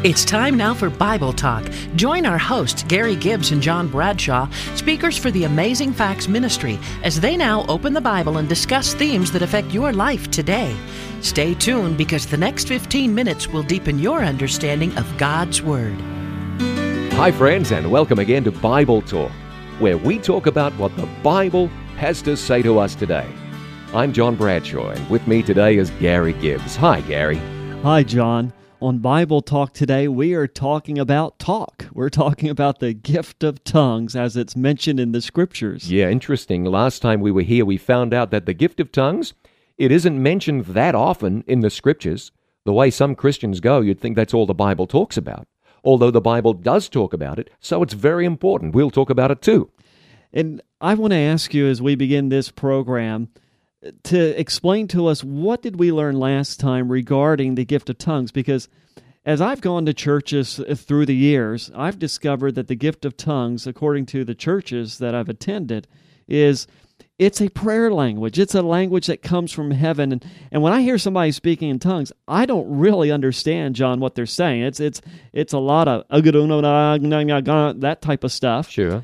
It's time now for Bible Talk. Join our hosts, Gary Gibbs and John Bradshaw, speakers for the Amazing Facts Ministry, as they now open the Bible and discuss themes that affect your life today. Stay tuned because the next 15 minutes will deepen your understanding of God's Word. Hi friends, and welcome again to Bible Talk, where we talk about what the Bible has to say to us today. I'm John Bradshaw, and with me today is Gary Gibbs. Hi, Gary. Hi, John. On Bible Talk today, we are talking about talk. We're talking about the gift of tongues as it's mentioned in the Scriptures. Yeah, interesting. Last time we were here, we found out that the gift of tongues, it isn't mentioned that often in the Scriptures. The way some Christians go, you'd think that's all the Bible talks about. Although the Bible does talk about it, so it's very important. We'll talk about it too. And I want to ask you as we begin this program to explain to us, what did we learn last time regarding the gift of tongues? Because as I've gone to churches through the years, I've discovered that the gift of tongues, according to the churches that I've attended, it's a prayer language. It's a language that comes from heaven. And when I hear somebody speaking in tongues, I don't really understand, John, what they're saying. It's a lot of that type of stuff. Sure.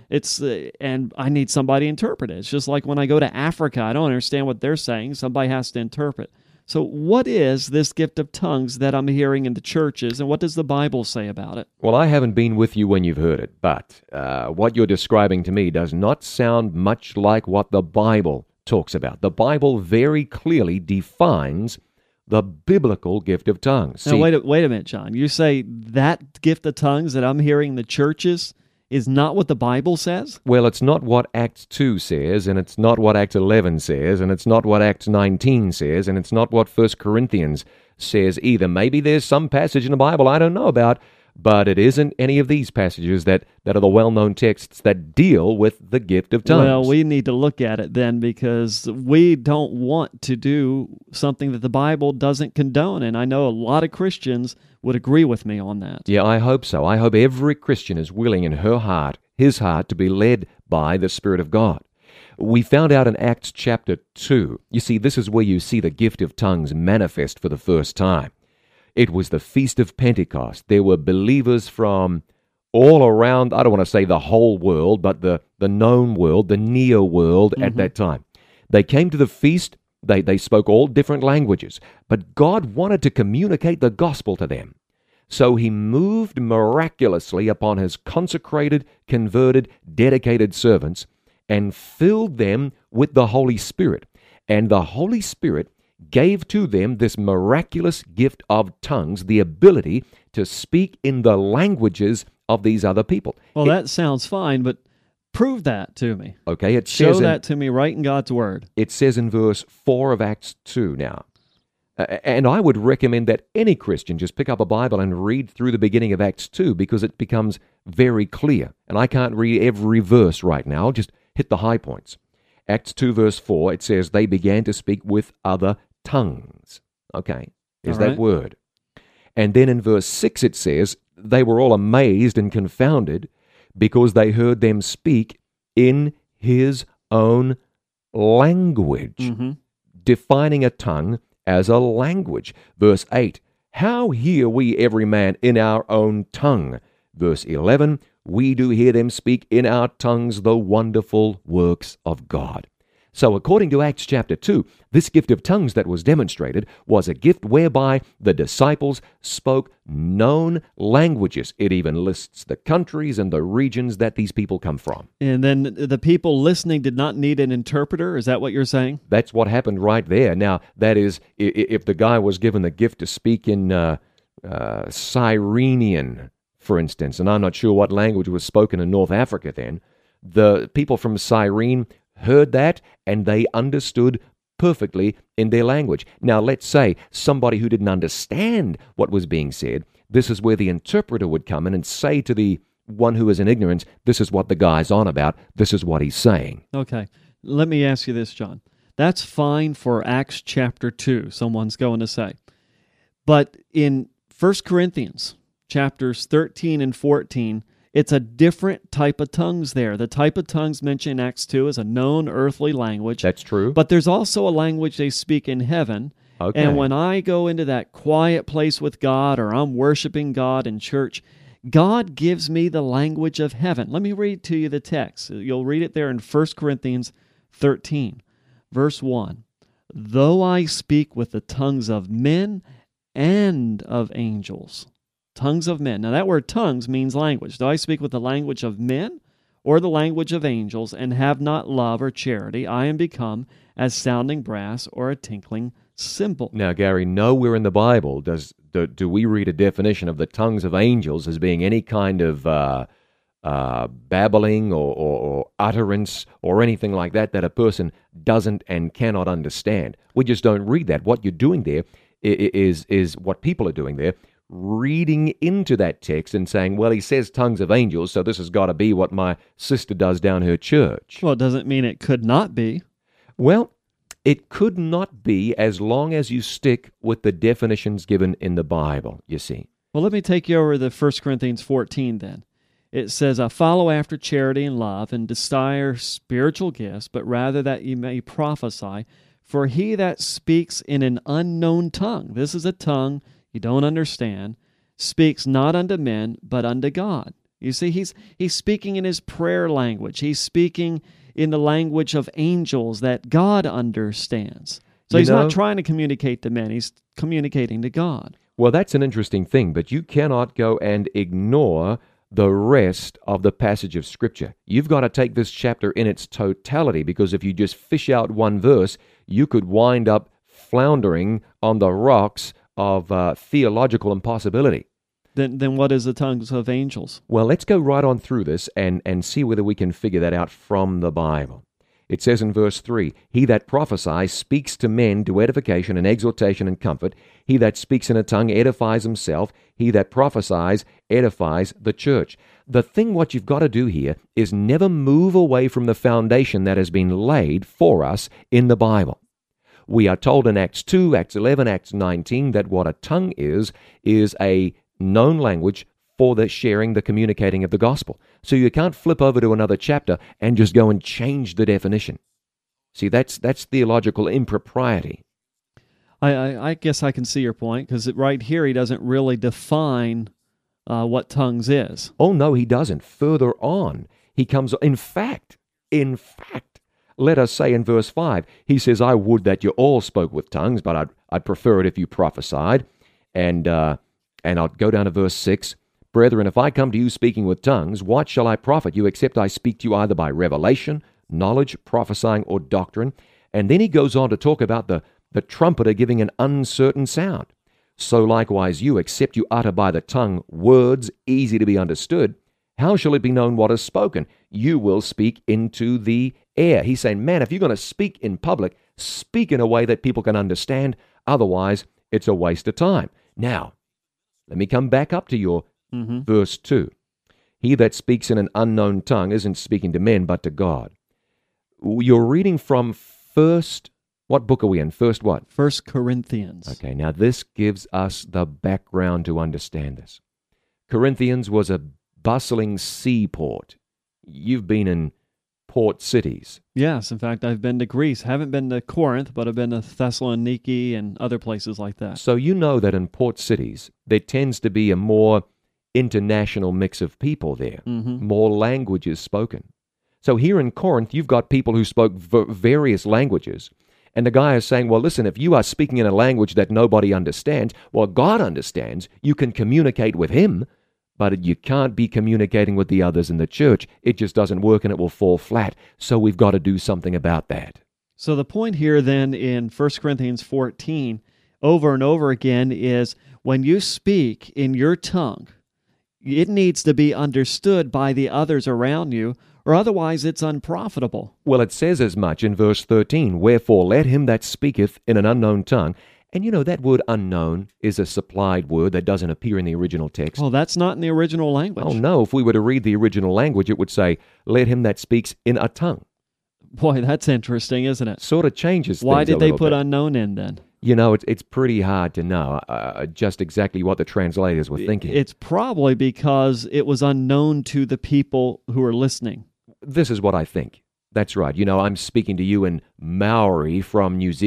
And I need somebody to interpret it. It's just like when I go to Africa, I don't understand what they're saying. Somebody has to interpret. So what is this gift of tongues that I'm hearing in the churches, and what does the Bible say about it? Well, I haven't been with you when you've heard it, but what you're describing to me does not sound much like what the Bible talks about. The Bible very clearly defines the biblical gift of tongues. Now, wait a minute, John. You say that gift of tongues that I'm hearing in the churches is not what the Bible says? Well, it's not what Acts 2 says, and it's not what Acts 11 says, and it's not what Acts 19 says, and it's not what 1 Corinthians says either. Maybe there's some passage in the Bible I don't know about, but it isn't any of these passages that are the well-known texts that deal with the gift of tongues. Well, we need to look at it then, because we don't want to do something that the Bible doesn't condone, and I know a lot of Christians would agree with me on that. Yeah, I hope so. I hope every Christian is willing in his heart, to be led by the Spirit of God. We found out in Acts chapter 2, you see, this is where you see the gift of tongues manifest for the first time. It was the Feast of Pentecost. There were believers from all around, I don't want to say the whole world, but the known world, the near world at that time. They came to the feast. They spoke all different languages, but God wanted to communicate the gospel to them. So he moved miraculously upon his consecrated, converted, dedicated servants and filled them with the Holy Spirit. And the Holy Spirit gave to them this miraculous gift of tongues, the ability to speak in the languages of these other people. Well, that sounds fine, but prove that to me. Okay, it Show says that to me right in God's Word. It says in verse 4 of Acts 2 now. And I would recommend that any Christian just pick up a Bible and read through the beginning of Acts 2, because it becomes very clear. And I can't read every verse right now. I'll just hit the high points. Acts 2 verse 4, it says, they began to speak with other tongues. Okay, there's that word. And then in verse 6 it says, they were all amazed and confounded because they heard them speak in his own language, defining a tongue as a language. Verse 8, how hear we every man in our own tongue? Verse 11, we do hear them speak in our tongues the wonderful works of God. So according to Acts chapter 2, this gift of tongues that was demonstrated was a gift whereby the disciples spoke known languages. It even lists the countries and the regions that these people come from. And then the people listening did not need an interpreter? Is that what you're saying? That's what happened right there. Now, that is, if the guy was given the gift to speak in Cyrenian, for instance, and I'm not sure what language was spoken in North Africa then, the people from Cyrene heard that, and they understood perfectly in their language. Now, let's say somebody who didn't understand what was being said, this is where the interpreter would come in and say to the one who is in ignorance, this is what the guy's on about, this is what he's saying. Okay, let me ask you this, John. That's fine for Acts chapter 2, someone's going to say. But in 1 Corinthians chapters 13 and 14, it's a different type of tongues there. The type of tongues mentioned in Acts 2 is a known earthly language. That's true. But there's also a language they speak in heaven, Okay. And when I go into that quiet place with God, or I'm worshiping God in church, God gives me the language of heaven. Let me read to you the text. You'll read it there in 1 Corinthians 13, verse 1. Though I speak with the tongues of men and of angels. Tongues of men. Now that word tongues means language. Do I speak with the language of men or the language of angels, and have not love or charity? I am become as sounding brass or a tinkling cymbal. Now, Gary, nowhere in the Bible do we read a definition of the tongues of angels as being any kind of babbling or utterance or anything like that a person doesn't and cannot understand. We just don't read that. What you're doing there is what people are doing there, reading into that text and saying, well, he says tongues of angels, so this has got to be what my sister does down her church. Well, it doesn't mean it could not be. Well, it could not be as long as you stick with the definitions given in the Bible, you see. Well, let me take you over to 1 Corinthians 14 then. It says, I follow after charity and love, and desire spiritual gifts, but rather that ye may prophesy. For he that speaks in an unknown tongue, this is a tongue you don't understand, speaks not unto men, but unto God. You see, he's speaking in his prayer language. He's speaking in the language of angels that God understands. So he's not trying to communicate to men. He's communicating to God. Well, that's an interesting thing, but you cannot go and ignore the rest of the passage of Scripture. You've got to take this chapter in its totality, because if you just fish out one verse, you could wind up floundering on the rocks of theological impossibility. Then what is the tongues of angels? Well, let's go right on through this and see whether we can figure that out from the Bible. It says in verse 3, He that prophesies speaks to men to edification and exhortation and comfort. He that speaks in a tongue edifies himself. He that prophesies edifies the church. The thing what you've got to do here is never move away from the foundation that has been laid for us in the Bible. We are told in Acts 2, Acts 11, Acts 19 that what a tongue is a known language for the sharing, the communicating of the gospel. So you can't flip over to another chapter and just go and change the definition. See, that's theological impropriety. I guess I can see your point, because right here he doesn't really define what tongues is. Oh, no, he doesn't. Further on, he comes, in fact, let us say in verse 5, he says, I would that you all spoke with tongues, but I'd prefer it if you prophesied. And I'll go down to verse 6. Brethren, if I come to you speaking with tongues, what shall I profit you, except I speak to you either by revelation, knowledge, prophesying, or doctrine? And then he goes on to talk about the trumpeter giving an uncertain sound. So likewise you, except you utter by the tongue words easy to be understood, how shall it be known what is spoken? You will speak into the air. He's saying, man, if you're going to speak in public, speak in a way that people can understand. Otherwise, it's a waste of time. Now, let me come back up to your verse 2. He that speaks in an unknown tongue isn't speaking to men, but to God. You're reading from what book are we in? First what? 1 Corinthians. Okay, now this gives us the background to understand this. Corinthians was a bustling seaport. You've been in port cities. Yes, in fact, I've been to Greece. Haven't been to Corinth, but I've been to Thessaloniki and other places like that. So you know that in port cities, there tends to be a more international mix of people there, more languages spoken. So here in Corinth, you've got people who spoke various languages, and the guy is saying, well, listen, if you are speaking in a language that nobody understands, well, God understands, you can communicate with Him, but you can't be communicating with the others in the church. It just doesn't work and it will fall flat. So we've got to do something about that. So the point here then in 1 Corinthians 14, over and over again, is when you speak in your tongue, it needs to be understood by the others around you, or otherwise it's unprofitable. Well, it says as much in verse 13, Wherefore let him that speaketh in an unknown tongue. And you know, that word unknown is a supplied word that doesn't appear in the original text. Oh, that's not in the original language. Oh, no. If we were to read the original language, it would say, let him that speaks in a tongue. Boy, that's interesting, isn't it? Sort of changes things. Why did they put bit. Unknown in then? You know, it's pretty hard to know just exactly what the translators were thinking. It's probably because it was unknown to the people who are listening. This is what I think. That's right. You know, I'm speaking to you in Maori from New Zealand,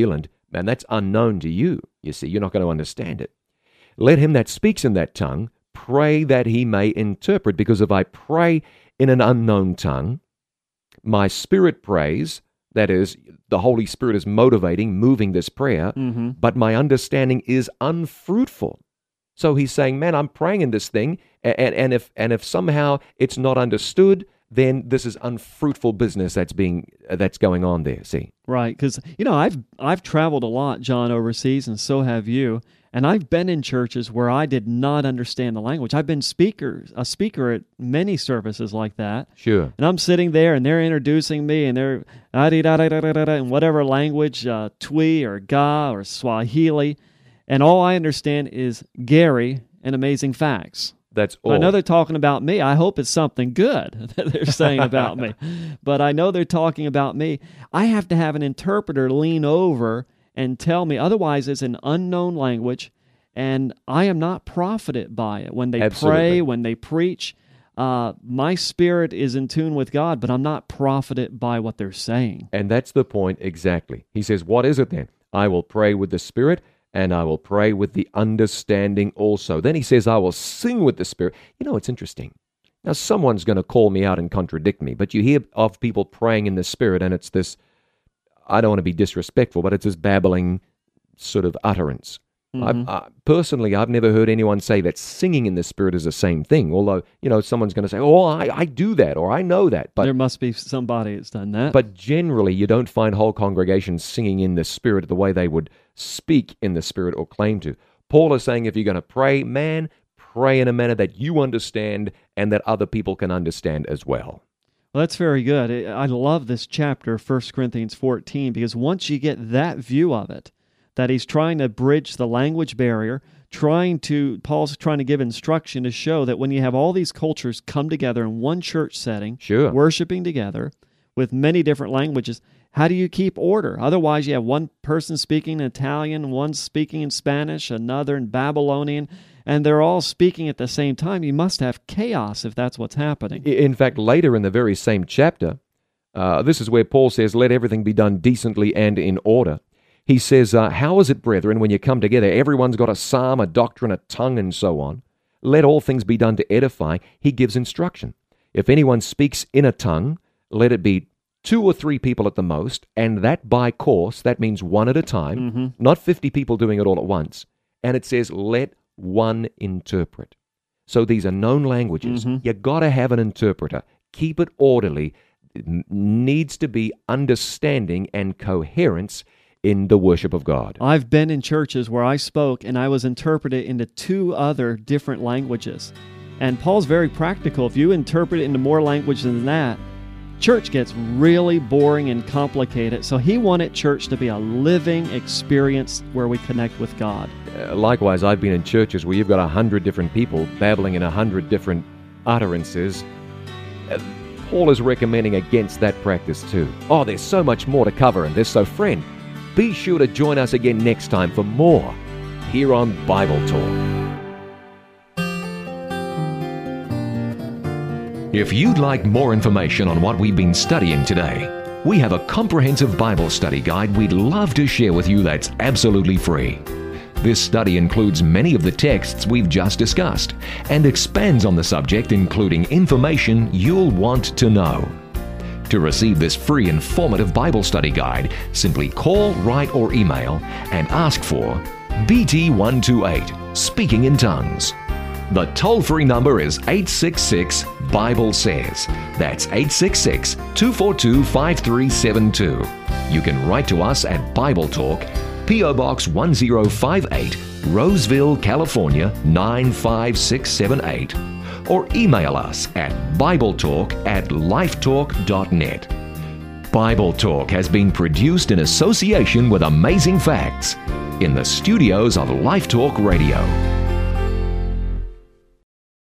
and that's unknown to you. You see, you're not going to understand it. Let him that speaks in that tongue pray that he may interpret, because if I pray in an unknown tongue, my spirit prays, that is, the Holy Spirit is motivating, moving this prayer, but my understanding is unfruitful. So he's saying, man, I'm praying in this thing, and if somehow it's not understood, then this is unfruitful business that's going on there. See, right? Because I've traveled a lot, John, overseas, and so have you. And I've been in churches where I did not understand the language. I've been a speaker at many services like that. Sure. And I'm sitting there, and they're introducing me, and they're in whatever language, Twi or Ga or Swahili, and all I understand is Gary and amazing facts. That's all. I know they're talking about me. I hope it's something good that they're saying about me. But I know they're talking about me. I have to have an interpreter lean over and tell me. Otherwise, it's an unknown language, and I am not profited by it. When they pray, when they preach, my spirit is in tune with God, but I'm not profited by what they're saying. And that's the point exactly. He says, what is it then? I will pray with the Spirit, and I will pray with the understanding also. Then he says, I will sing with the Spirit. It's interesting. Now, someone's going to call me out and contradict me, but you hear of people praying in the Spirit, and it's this, I don't want to be disrespectful, but it's this babbling sort of utterance. Personally, I've never heard anyone say that singing in the Spirit is the same thing, although, someone's going to say, oh, I do that, or I know that. But there must be somebody that's done that. But generally, you don't find whole congregations singing in the Spirit the way they would speak in the Spirit or claim to. Paul is saying if you're going to pray, man, pray in a manner that you understand and that other people can understand as well. Well, that's very good. I love this chapter, 1 Corinthians 14, because once you get that view of it, that he's trying to bridge the language barrier, Paul's trying to give instruction to show that when you have all these cultures come together in one church setting, sure, worshiping together with many different languages, how do you keep order? Otherwise, you have one person speaking in Italian, one speaking in Spanish, another in Babylonian, and they're all speaking at the same time. You must have chaos if that's what's happening. In fact, later in the very same chapter, this is where Paul says, let everything be done decently and in order. He says, how is it, brethren, when you come together, everyone's got a psalm, a doctrine, a tongue, and so on. Let all things be done to edify. He gives instruction. If anyone speaks in a tongue, let it be 2 or 3 people at the most, and that by course, that means one at a time, not 50 people doing it all at once. And it says, let one interpret. So these are known languages. You got to have an interpreter. Keep it orderly. It needs to be understanding and coherence in the worship of God. I've been in churches where I spoke and I was interpreted into 2 other different languages. And Paul's very practical. If you interpret it into more language than that, church gets really boring and complicated. So he wanted church to be a living experience where we connect with God. Likewise, I've been in churches where you've got 100 different people babbling in 100 different utterances. Paul is recommending against that practice too. Oh, there's so much more to cover in this. So friend, be sure to join us again next time for more here on Bible Talk. If you'd like more information on what we've been studying today, we have a comprehensive Bible study guide we'd love to share with you that's absolutely free. This study includes many of the texts we've just discussed and expands on the subject, including information you'll want to know. To receive this free informative Bible study guide, simply call, write, or email and ask for BT128, Speaking in Tongues. The toll-free number is 866-BIBLE-SAYS. That's 866-242-5372. You can write to us at Bible Talk, P.O. Box 1058, Roseville, California 95678. Or email us at BibleTalk@lifetalk.net. Bible Talk has been produced in association with Amazing Facts in the studios of Life Talk Radio.